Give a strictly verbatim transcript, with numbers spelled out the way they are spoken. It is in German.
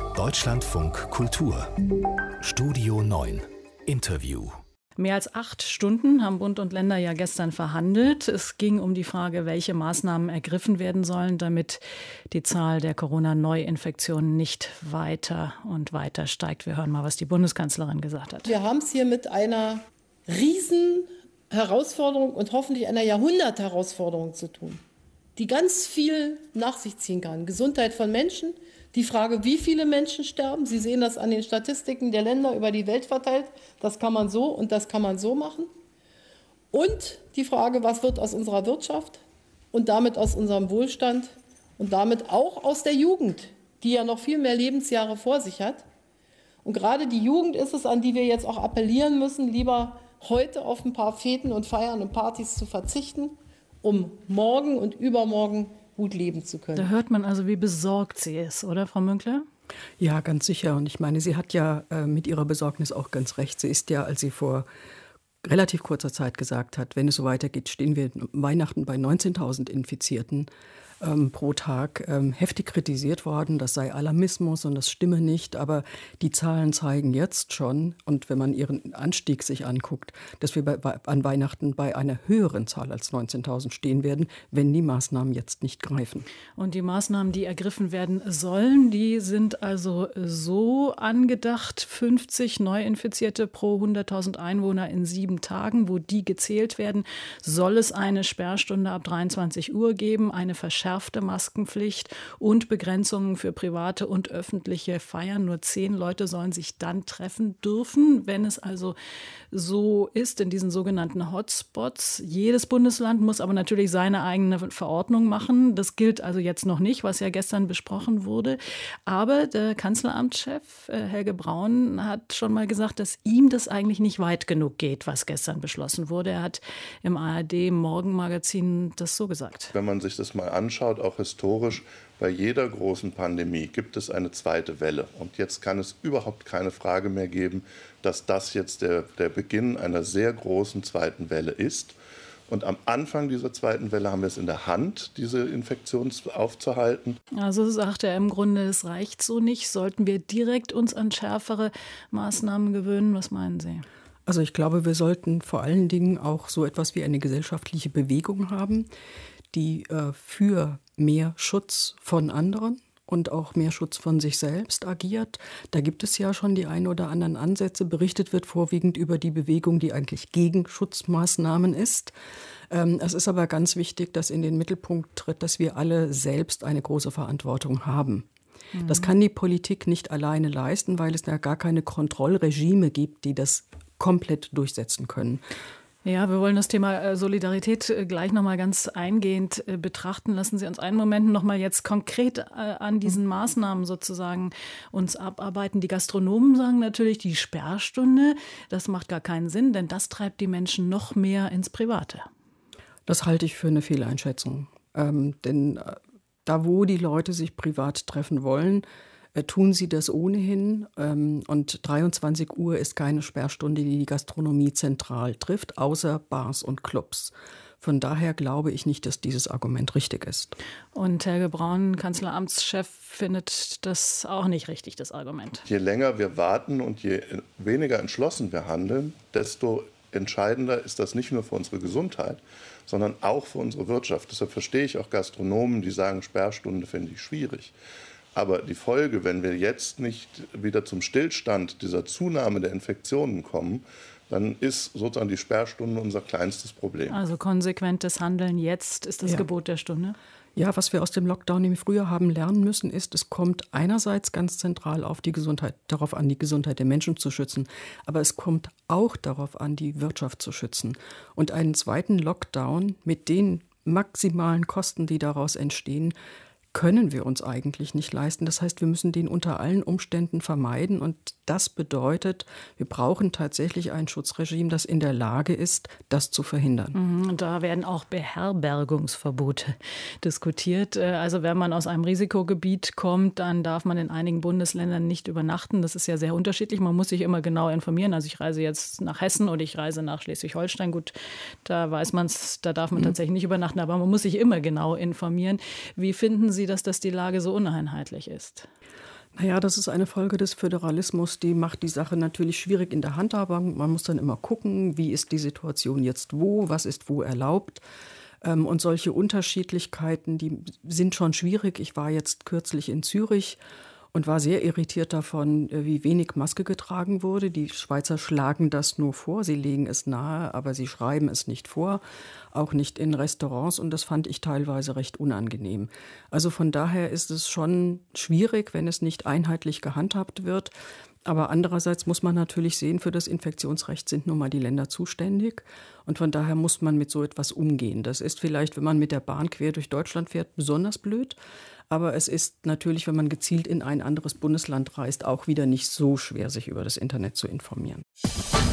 Deutschlandfunk Kultur Studio neun Interview. Mehr als acht Stunden haben Bund und Länder ja gestern verhandelt. Es ging um die Frage, welche Maßnahmen ergriffen werden sollen, damit die Zahl der Corona-Neuinfektionen nicht weiter und weiter steigt. Wir hören mal, was die Bundeskanzlerin gesagt hat. Wir haben es hier mit einer riesen Herausforderung und hoffentlich einer Jahrhundert-Herausforderung zu tun, die ganz viel nach sich ziehen kann. Gesundheit von Menschen, die Frage, wie viele Menschen sterben. Sie sehen das an den Statistiken der Länder über die Welt verteilt. Das kann man so und das kann man so machen. Und die Frage, was wird aus unserer Wirtschaft und damit aus unserem Wohlstand und damit auch aus der Jugend, die ja noch viel mehr Lebensjahre vor sich hat. Und gerade die Jugend ist es, an die wir jetzt auch appellieren müssen, lieber heute auf ein paar Feten und Feiern und Partys zu verzichten, um morgen und übermorgen gut leben zu können. Da hört man also, wie besorgt sie ist, oder Frau Münkler? Ja, ganz sicher. Und ich meine, sie hat ja äh, mit ihrer Besorgnis auch ganz recht. Sie ist ja, als sie vor relativ kurzer Zeit gesagt hat, wenn es so weitergeht, stehen wir Weihnachten bei neunzehntausend Infizierten ähm, pro Tag, ähm, heftig kritisiert worden. Das sei Alarmismus und das stimme nicht. Aber die Zahlen zeigen jetzt schon, und wenn man ihren Anstieg sich anguckt, dass wir bei, bei, an Weihnachten bei einer höheren Zahl als neunzehntausend stehen werden, wenn die Maßnahmen jetzt nicht greifen. Und die Maßnahmen, die ergriffen werden sollen, die sind also so angedacht: fünfzig Neuinfizierte pro hunderttausend Einwohner in sieben Tagen. Wo die gezählt werden, soll es eine Sperrstunde ab dreiundzwanzig Uhr geben, eine verschärfte Maskenpflicht und Begrenzungen für private und öffentliche Feiern. Nur zehn Leute sollen sich dann treffen dürfen, wenn es also so ist in diesen sogenannten Hotspots. Jedes Bundesland muss aber natürlich seine eigene Verordnung machen. Das gilt also jetzt noch nicht, was ja gestern besprochen wurde. Aber der Kanzleramtschef äh, Helge Braun hat schon mal gesagt, dass ihm das eigentlich nicht weit genug geht, was gestern beschlossen wurde. Er hat im A R D-Morgenmagazin das so gesagt. Wenn man sich das mal anschaut, auch historisch, bei jeder großen Pandemie gibt es eine zweite Welle. Und jetzt kann es überhaupt keine Frage mehr geben, dass das jetzt der, der Beginn einer sehr großen zweiten Welle ist. Und am Anfang dieser zweiten Welle haben wir es in der Hand, diese Infektion aufzuhalten. Also sagt er im Grunde, es reicht so nicht. Sollten wir direkt uns an schärfere Maßnahmen gewöhnen? Was meinen Sie? Also ich glaube, wir sollten vor allen Dingen auch so etwas wie eine gesellschaftliche Bewegung haben, die äh, für mehr Schutz von anderen und auch mehr Schutz von sich selbst agiert. Da gibt es ja schon die ein oder anderen Ansätze. Berichtet wird vorwiegend über die Bewegung, die eigentlich gegen Schutzmaßnahmen ist. Ähm, es ist aber ganz wichtig, dass in den Mittelpunkt tritt, dass wir alle selbst eine große Verantwortung haben. Mhm. Das kann die Politik nicht alleine leisten, weil es da gar keine Kontrollregime gibt, die das komplett durchsetzen können. Ja, wir wollen das Thema Solidarität gleich noch mal ganz eingehend betrachten. Lassen Sie uns einen Moment noch mal jetzt konkret an diesen Maßnahmen sozusagen uns abarbeiten. Die Gastronomen sagen natürlich, die Sperrstunde, das macht gar keinen Sinn, denn das treibt die Menschen noch mehr ins Private. Das halte ich für eine Fehleinschätzung. Ähm, denn da, wo die Leute sich privat treffen wollen, tun sie das ohnehin. Und dreiundzwanzig Uhr ist keine Sperrstunde, die die Gastronomie zentral trifft, außer Bars und Clubs. Von daher glaube ich nicht, dass dieses Argument richtig ist. Und Helge Braun, Kanzleramtschef, findet das auch nicht richtig, das Argument. Je länger wir warten und je weniger entschlossen wir handeln, desto entscheidender ist das nicht nur für unsere Gesundheit, sondern auch für unsere Wirtschaft. Deshalb verstehe ich auch Gastronomen, die sagen, Sperrstunde finde ich schwierig. Aber die Folge, wenn wir jetzt nicht wieder zum Stillstand dieser Zunahme der Infektionen kommen, dann ist sozusagen die Sperrstunde unser kleinstes Problem. Also konsequentes Handeln jetzt ist das ja. Gebot der Stunde? Ja, was wir aus dem Lockdown im Frühjahr haben lernen müssen, ist, es kommt einerseits ganz zentral auf die Gesundheit, darauf an, die Gesundheit der Menschen zu schützen, aber es kommt auch darauf an, die Wirtschaft zu schützen. Und einen zweiten Lockdown mit den maximalen Kosten, die daraus entstehen, können wir uns eigentlich nicht leisten. Das heißt, wir müssen den unter allen Umständen vermeiden. Und das bedeutet, wir brauchen tatsächlich ein Schutzregime, das in der Lage ist, das zu verhindern. Und da werden auch Beherbergungsverbote diskutiert. Also wenn man aus einem Risikogebiet kommt, dann darf man in einigen Bundesländern nicht übernachten. Das ist ja sehr unterschiedlich. Man muss sich immer genau informieren. Also ich reise jetzt nach Hessen oder ich reise nach Schleswig-Holstein. Gut, da weiß man es, da darf man tatsächlich nicht übernachten. Aber man muss sich immer genau informieren. Wie finden Sie, dass das die Lage so uneinheitlich ist? Naja, das ist eine Folge des Föderalismus, die macht die Sache natürlich schwierig in der Handhabung. Man muss dann immer gucken, wie ist die Situation jetzt wo, was ist wo erlaubt. Und solche Unterschiedlichkeiten, die sind schon schwierig. Ich war jetzt kürzlich in Zürich und war sehr irritiert davon, wie wenig Maske getragen wurde. Die Schweizer schlagen das nur vor, sie legen es nahe, aber sie schreiben es nicht vor, auch nicht in Restaurants, und das fand ich teilweise recht unangenehm. Also von daher ist es schon schwierig, wenn es nicht einheitlich gehandhabt wird. Aber andererseits muss man natürlich sehen, für das Infektionsrecht sind nun mal die Länder zuständig. Und von daher muss man mit so etwas umgehen. Das ist vielleicht, wenn man mit der Bahn quer durch Deutschland fährt, besonders blöd. Aber es ist natürlich, wenn man gezielt in ein anderes Bundesland reist, auch wieder nicht so schwer, sich über das Internet zu informieren.